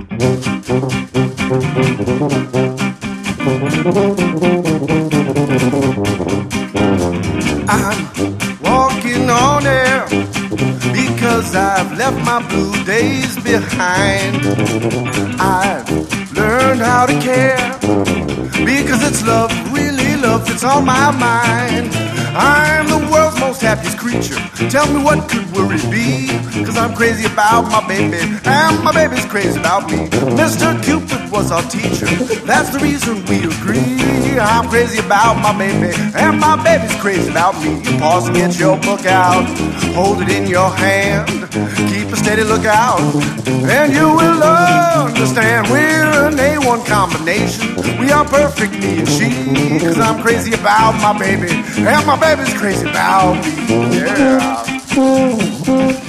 I'm walking on air because I've left my blue days behind. I've learned how to care because it's love, really love that's on my mind. I'm the world's most happiest creature. Tell me what could worry be? Cause I'm crazy about my baby and my baby's crazy about me. Mr. Cupid was our teacher, that's the reason we agree. I'm crazy about my baby and my baby's crazy about me. Pause and get your book out, hold it in your hand, keep a steady lookout, and you will understand we're an A1 combination. We are perfect, me and she. Cause I'm crazy about my baby and my baby's crazy about me. Yeah.